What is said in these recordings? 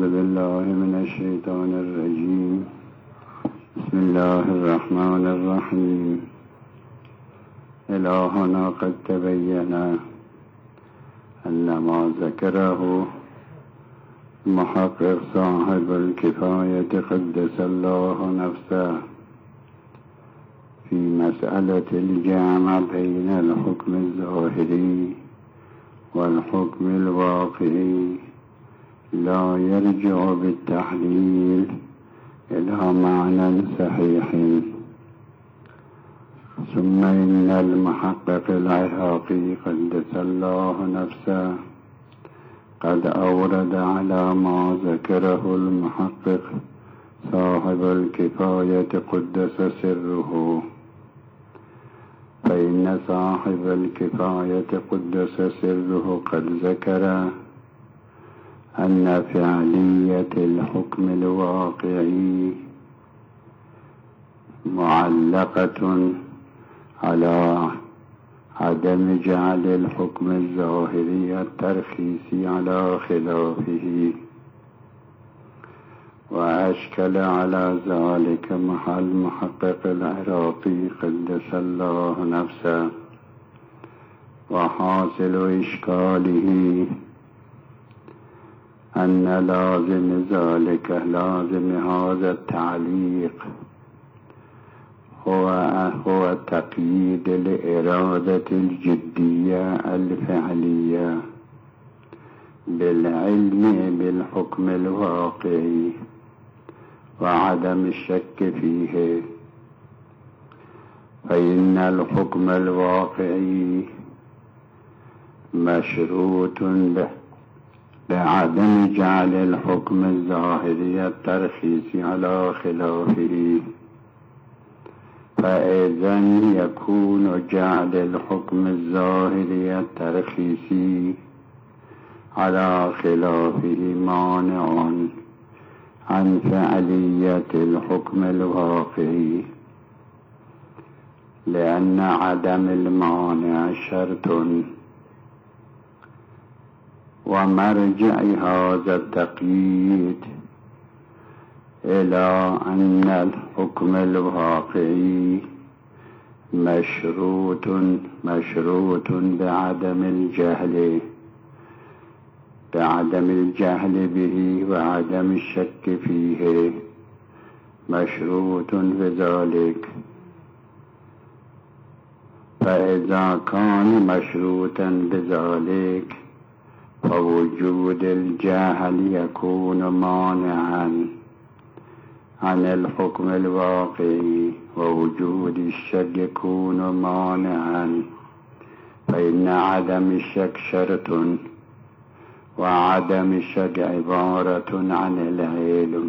أعوذ بالله من الشيطان الرجيم. بسم الله الرحمن الرحيم. إلهنا قد تبين أن ما ذكره محقق صاحب الكفاية قدس الله نفسه في مسألة الجمع بين الحكم الظاهري والحكم الواقعي لا يرجع بالتحليل إلى معنى صحيح. ثم إن المحقق العراقي قدس الله نفسه قد أورد على ما ذكره المحقق صاحب الكفاية قدس سره، فإن صاحب الكفاية قدس سره قد ذكر أن فعلية الحكم الواقعي معلقة على عدم جعل الحكم الظاهري الترخيصي على خلافه، وأشكل على ذلك محل محقق العراقي قدس الله نفسه. وحاصل إشكاله أن لازم ذلك، لازم هذا التعليق هو تقييد الإرادة الجدية الفعلية بالعلم بالحكم الواقعي وعدم الشك فيه، فإن الحكم الواقعي مشروط بعدم جعل الحكم الظاهري الترخيصي على خلافه، فإذا يكون جعل الحكم الظاهري الترخيصي على خلافه مانع عن فعلية الحكم الواقعي، لأن عدم المانع شرط. ومرجع هذا التقييد إلى أن الحكم الواقعي مشروط بعدم الجهل به وعدم الشك فيه، مشروط بذلك. فإذا كان مشروطا بذلك فوجود الجهل يكون مانعا عن الحكم الواقعي، ووجود الشك يكون مانعا، فإن عدم الشك شرط، وعدم الشك عبارة عن العلم.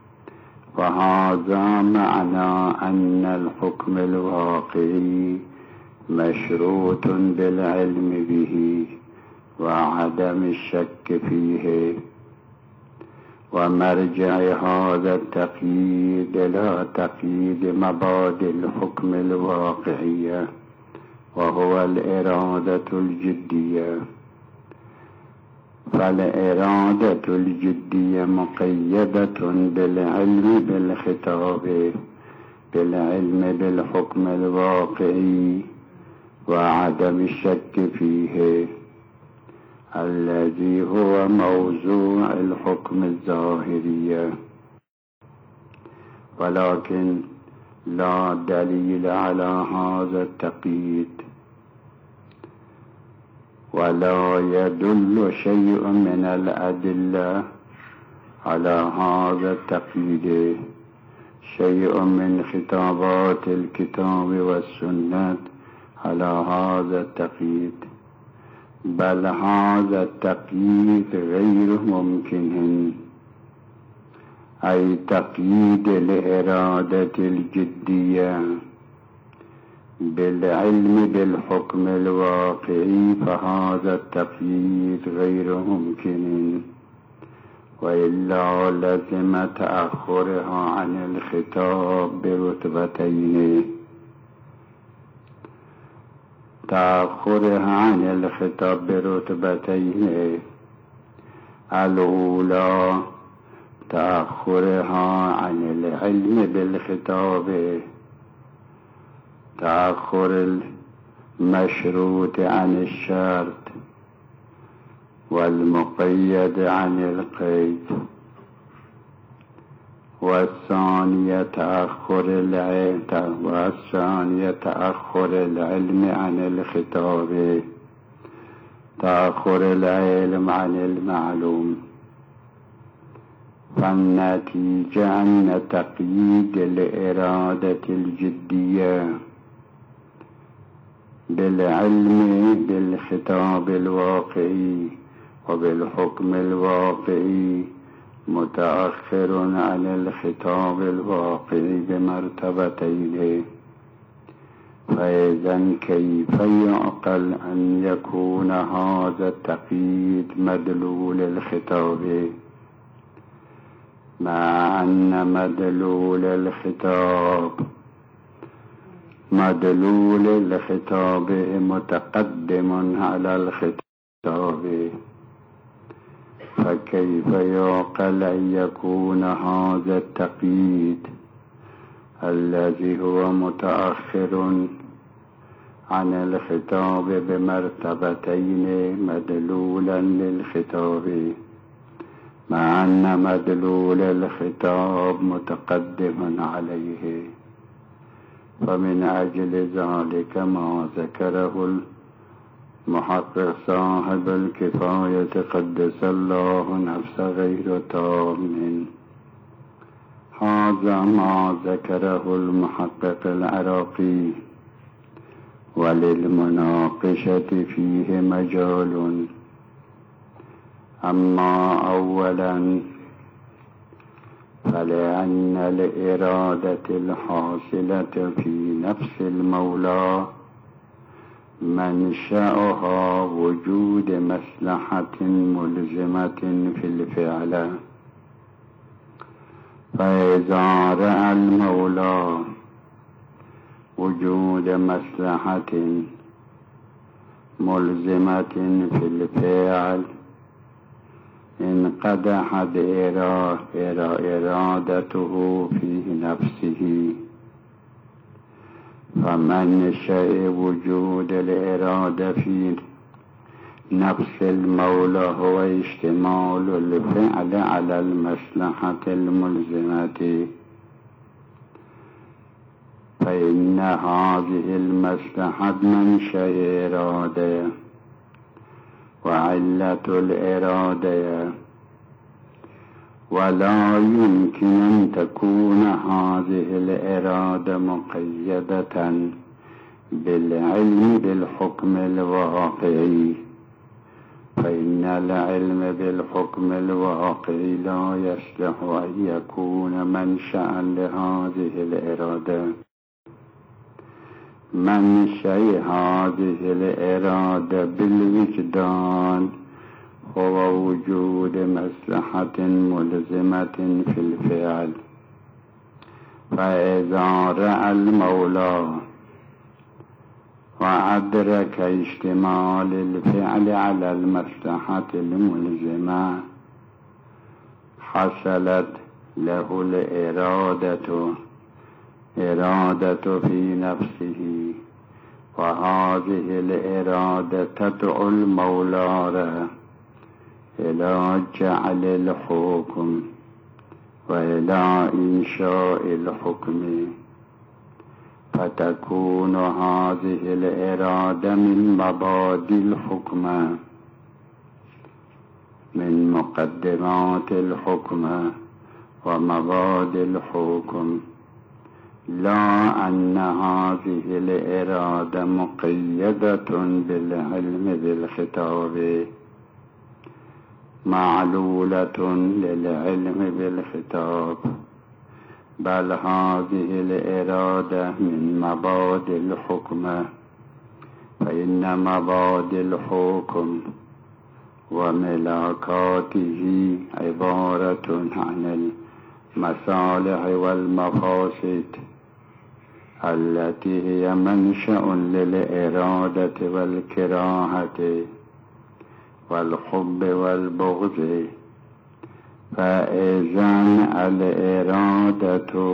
وهذا معنى أن الحكم الواقعي مشروط بالعلم به وعدم الشك فيه. ومرجع هذا التقييد إلى تقييد مبادئ الحكم الواقعية، وهو الإرادة الجدية. فالإرادة الجدية مقيدة بالعلم بالخطاب، بالعلم بالحكم الواقعي وعدم الشك فيه، الذي هو موضوع الحكم الظاهرية. ولكن لا دليل على هذا التقييد، ولا يدل شيء من الأدلة على هذا التقييد، شيء من خطابات الكتاب والسنة على هذا التقييد، بل هذا التقييد غير ممكن، أي تقييد الإرادة الجدية بالعلم بالحكم الواقعي، فهذا التقييد غير ممكن، وإلا لزم تأخرها عن الخطاب برتبتين، تأخرها عن الخطاب برتبتين: الأولى تأخرها عن العلم بالخطاب، تأخر المشروط عن الشرط والمقيد عن القيد. والثانية تأخر العلم عن الخطاب، تأخر العلم عن المعلوم. فالنتيجة أن تقييد الإرادة الجدية بالعلم بالخطاب الواقعي وبالحكم الواقعي متأخر عن الخطاب الواقعي بمرتبتين. فإذا كيف يعقل أن يكون هذا التقييد مدلول الخطاب، مع أن مدلول الخطاب متقدم على الخطاب؟ فكيف يعقل أن يكون هذا التقييد الذي هو متأخر عن الخطاب بمرتبتين مدلولا للخطاب، مع أن مدلول الخطاب متقدم عليه؟ فمن أجل ذلك ما ذكره المحقق صاحب الكفاية قدس الله نفسه غير تام. هذا ما ذكره المحقق العراقي، وللمناقشة فيه مجال. أما أولا فلأن الإرادة الحاصلة في نفس المولى منشأها وجود مصلحة ملزمة في الفعل. فإذا رأى المولى وجود مصلحة ملزمة في الفعل انقدحت إرادته في نفسه. فمنشأ وجود الإرادة في نفس المولى هو اشتمال الفعل على المصلحة الملزمة، فإن هذه المصلحة منشأ إرادة وعلة الإرادة، ولا يمكن أن تكون هذه الإرادة مقيدة بالعلم بالحكم الواقعي، فإن العلم بالحكم الواقعي لا يصلح أن يكون منشأ لهذه الإرادة. منشأ هذه الإرادة بالوجدان هو وجود مصلحة ملزمة في الفعل. فإذا رأى المولى وأدرك اشتمال الفعل على المصلحة الملزمة حصلت له الإرادة في نفسه، وهذه الإرادة تدعو المولى إلى جعل الحكم وإلى إنشاء الحكم، فتكون هذه الإرادة من مبادئ الحكم، من مقدمات الحكم ومبادئ الحكم، لا أن هذه الإرادة مقيدة بالعلم بالخطاب معلولة للعلم بالخطاب، بل هذه الإرادة من مبادئ الحكم. فإن مبادئ الحكم وملاكاته عبارة عن المصالح والمفاسد التي هي منشأ للإرادة والكراهة والحب والبغض، فإذن الإرادة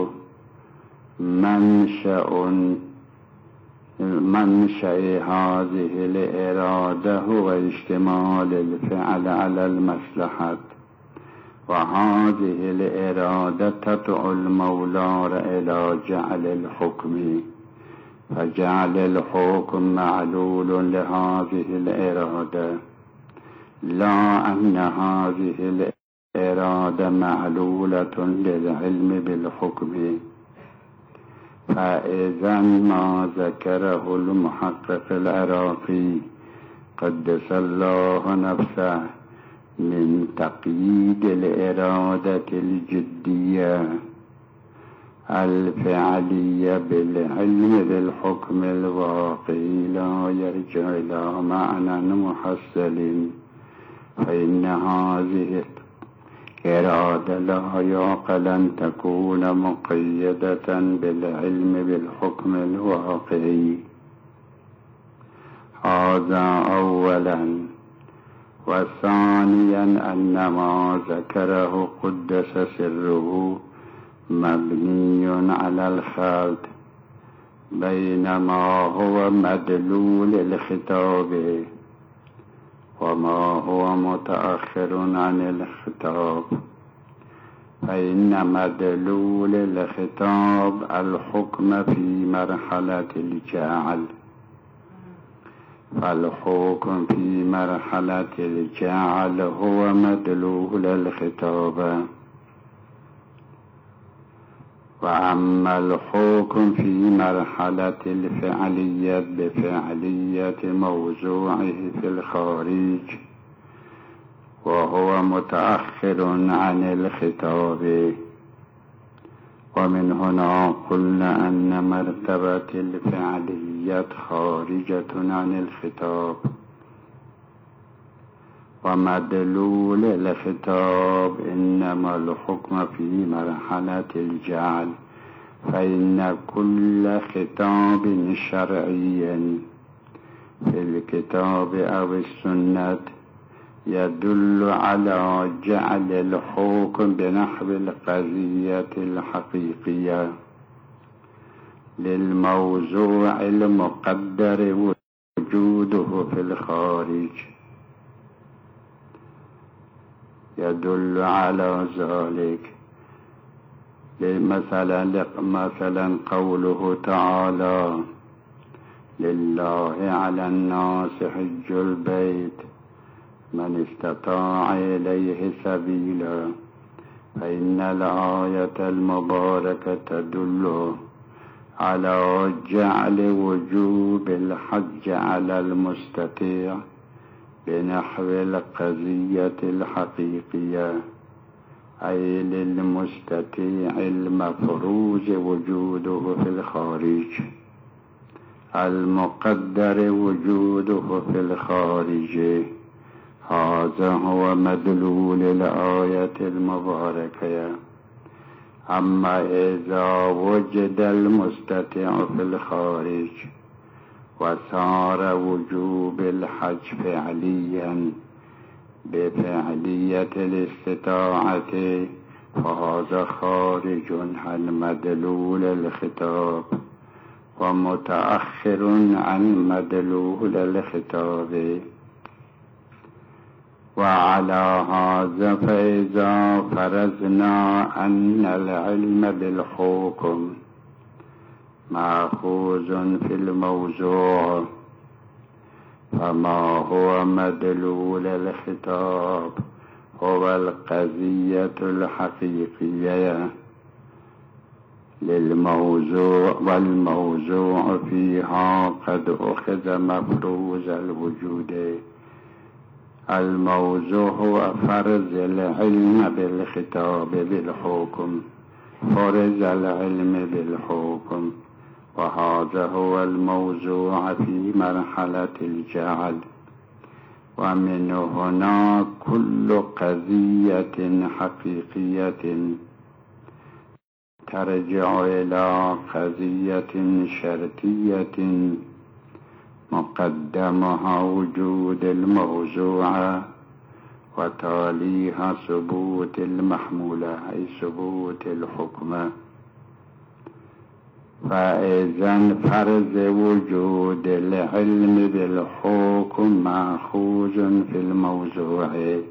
منشأ هذه الإرادة هو اشتمال الفعل على المصلحة، وهذه الإرادة تدعو المولى إلى جعل الحكم، فجعل الحكم معلول لهذه الإرادة، لا أن هذه الإرادة معلولة للعلم بالحكم. فإذا ما ذكره المحقق العراقي قدس الله نفسه من تقييد الإرادة الجدية الفعلية بالعلم بالحكم الواقعي لا يرجع إلى معنى محصل، فإن هذه الإرادة لا يعقل أن تكون مقيدة بالعلم بالحكم الواقعي. هذا أولا. وثانيا أن ما ذكره قدس سره مبني على الخلط بين ما هو مدلول الخطاب وما هو متأخر عن الخطاب، فإن مدلول الخطاب الحكم في مرحلة الجعل، فالحكم في مرحلة الجعل هو مدلول الخطاب، وأما الحكم في مرحلة الفعلية بفعلية موضوعه في الخارج وهو متأخر عن الخطاب. ومن هنا قلنا أن مرتبة الفعلية خارجة عن الخطاب، ومدلول الخطاب إنما الحكم في مرحلة الجعل، فإن كل خطاب شرعي في الكتاب أو السنة يدل على جعل الحكم بنحو القضية الحقيقية للموضوع المقدر وجوده في الخارج، يدل على ذلك. مثلا قوله تعالى: لله على الناس حج البيت من استطاع إليه سبيلا، فإن الآية المباركة تدل على جعل وجوب الحج على المستطيع بنحو القضية الحقيقية، أي للمستطيع المفروض وجوده في الخارج المقدر وجوده في الخارج. هذا هو مدلول الآية المباركة. أما إذا وجد المستطيع في الخارج وصار وجوب الحج فعليا بفعلية الاستطاعة، فهذا خارج عن مدلول الخطاب ومتأخر عن مدلول الخطاب. وعلى هذا فإذا فرضنا أن العلم بالحكم مأخوذ في الموضوع، فما هو مدلول الخطاب هو القضية الحقيقية للموضوع، والموضوع فيها قد أخذ مفروض الوجود. الموضوع هو فرض العلم بالخطاب بالحكم، فرض العلم بالحكم، وهذا هو الموضوع في مرحلة الجعل. ومن هنا كل قضية حقيقية ترجع إلى قضية شرطية مقدمها وجود الموضوع، وتاليها ثبوت المحمولة أي ثبوت الحكم. فإذا فرض وجود العلم بالحكم مأخوذ في الموضوع،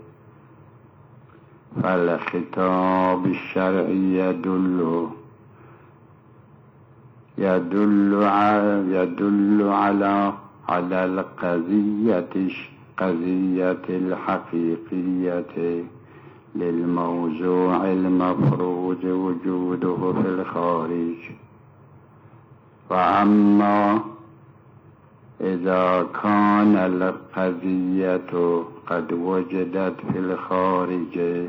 فالخطاب الشرعي يدل على القضية الحقيقية للموضوع المفروض وجوده في الخارج. وأما إذا كان القضية قد وجدت في الخارج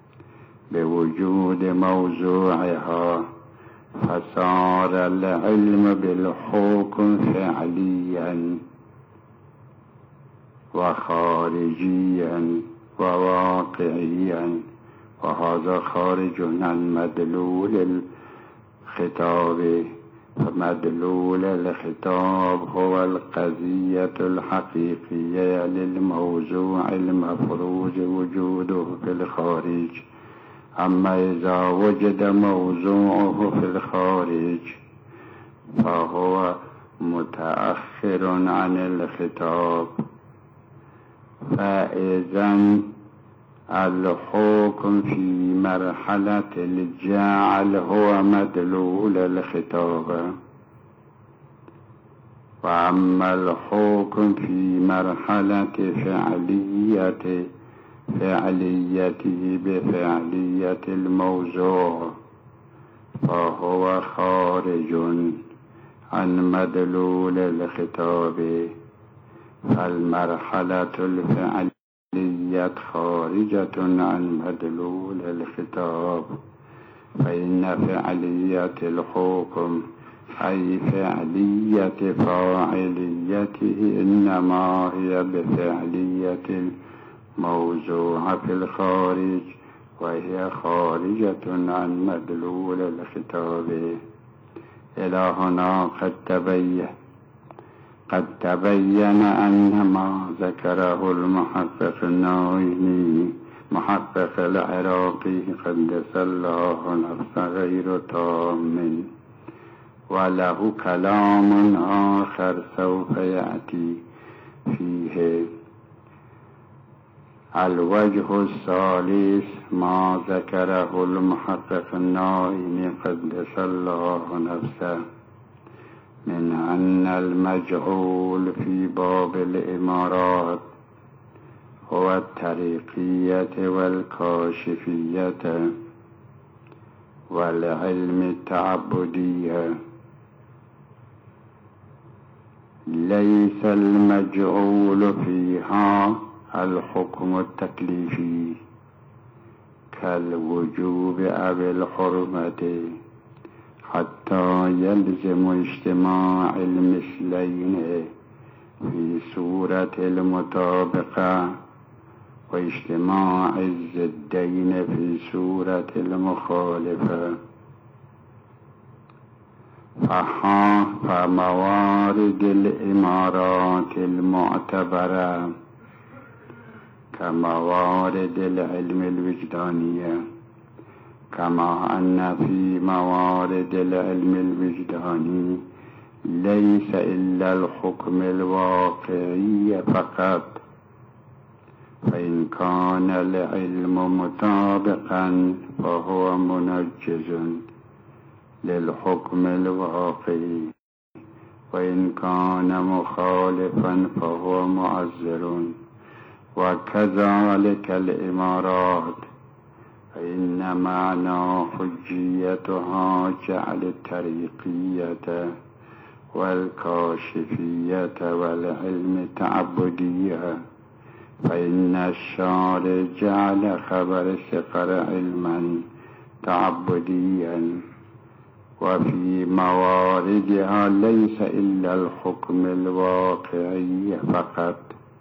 بوجود موضوعها، فصار العلم بالحكم فعليا وخارجيا وواقعيا، وهذا خارج عن مدلول الخطاب. فمدلول الخطاب هو القضية الحقيقية للموضوع المفروض وجوده في الخارج. أما إذا وجد موضوعه في الخارج فهو متأخر عن الخطاب. فإذا الحكم في مرحلة الجعل هو مدلول الخطاب، وأما الحكم في مرحلة فعليته بفعلية الموضوع فهو خارج عن مدلول الخطاب. فالمرحلة الفعلية خارجة عن مدلول الخطاب، فإن فعلية الحكم أي فعلية فاعليته إنما هي بفعلية الموضوع في الخارج، وهي خارجة عن مدلول الخطاب. إلى هنا قد تبين أن ما ذكره المحقق النووي محقق العراقي قدس الله نفسه غير تام، وله كلام آخر سوف يأتي فيه. الوجه الثالث ما ذكره المحقق النووي قدس الله نفسه من أن المجهول في باب الإمارات هو الطريقية والكاشفية والعلم التعبدية، ليس المجهول فيها الحكم التكليفي كالوجوب أو الحرمة، حتى يلزم اجتماع المثلين في صورة المطابقة واجتماع الضدين في صورة المخالفة. فموارد الإمارات المعتبرة كموارد العلم الوجدانية، كما أن في موارد العلم الوجداني ليس إلا الحكم الواقعي فقط، فإن كان العلم مطابقا فهو منجز للحكم الواقعي، وإن كان مخالفا فهو معذر. وكذلك الإمارات، فإن معنى حجيتها جعل الطريقية والكاشفية والعلم التعبدية، فإن الشارع جعل خبر السقر علما تعبديا. وفي مواردها ليس إلا الحكم الواقعي فقط،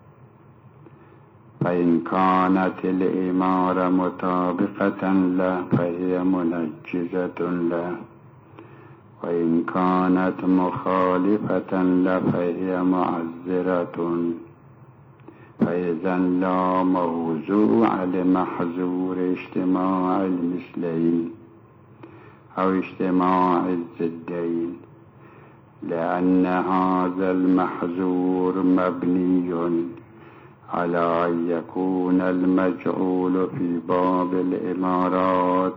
فإن كانت الإمارة مطابقة له فهي منجزة له، وإن كانت مخالفة له فهي معذرة. فإذا لا موضوع لمحظور اجتماع المثلين أو اجتماع الضدين، لأن هذا المحظور مبني على أن يكون المجعول في باب الإمارات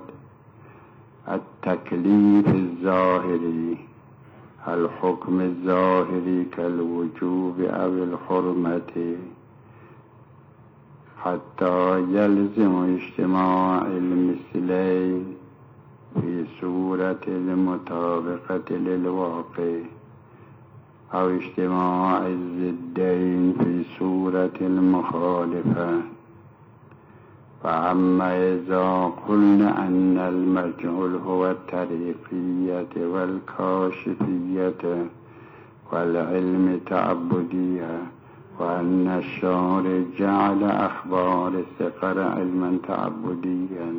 التكليف الظاهري، الحكم الظاهري كالوجوب أو الحرمة، حتى يلزم اجتماع المثلين في صورة المطابقة للواقع، أو اجتماع الضدين في صورة المخالفة. فأما إذا قلنا أن المجهول هو الطريقية والكاشفية والعلم تعبدية، وأن الشارع جعل أخبار السقر علما تعبديا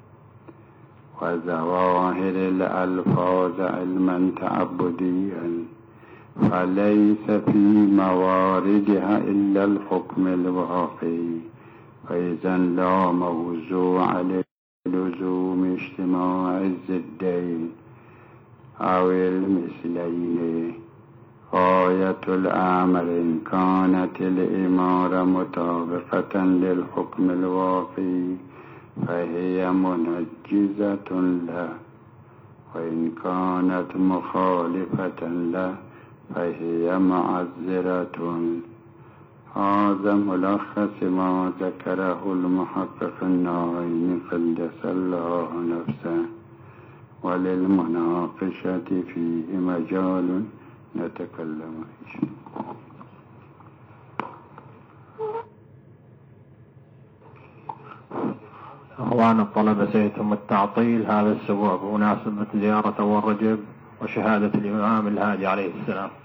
وظواهر الألفاظ علما تعبديا، فليس في مواردها إلا الحكم الواقعي، فإذا لا موضوع للزوم اجتماع الضدين أو المثلين. غاية الأمر إن كانت الإمارة مطابقة للحكم الواقعي فهي منجزة له، وإن كانت مخالفة له فهي معذرة. هذا ملخص ما ذكره المحقق النعيمي قدس الله نفسه، وللمناقشة فيه مجال نتكلم فيه. أخوان الطلبة، سيتم التعطيل هذا الأسبوع بمناسبة زيارة أول رجب وشهادة الإمام الهادي عليه السلام.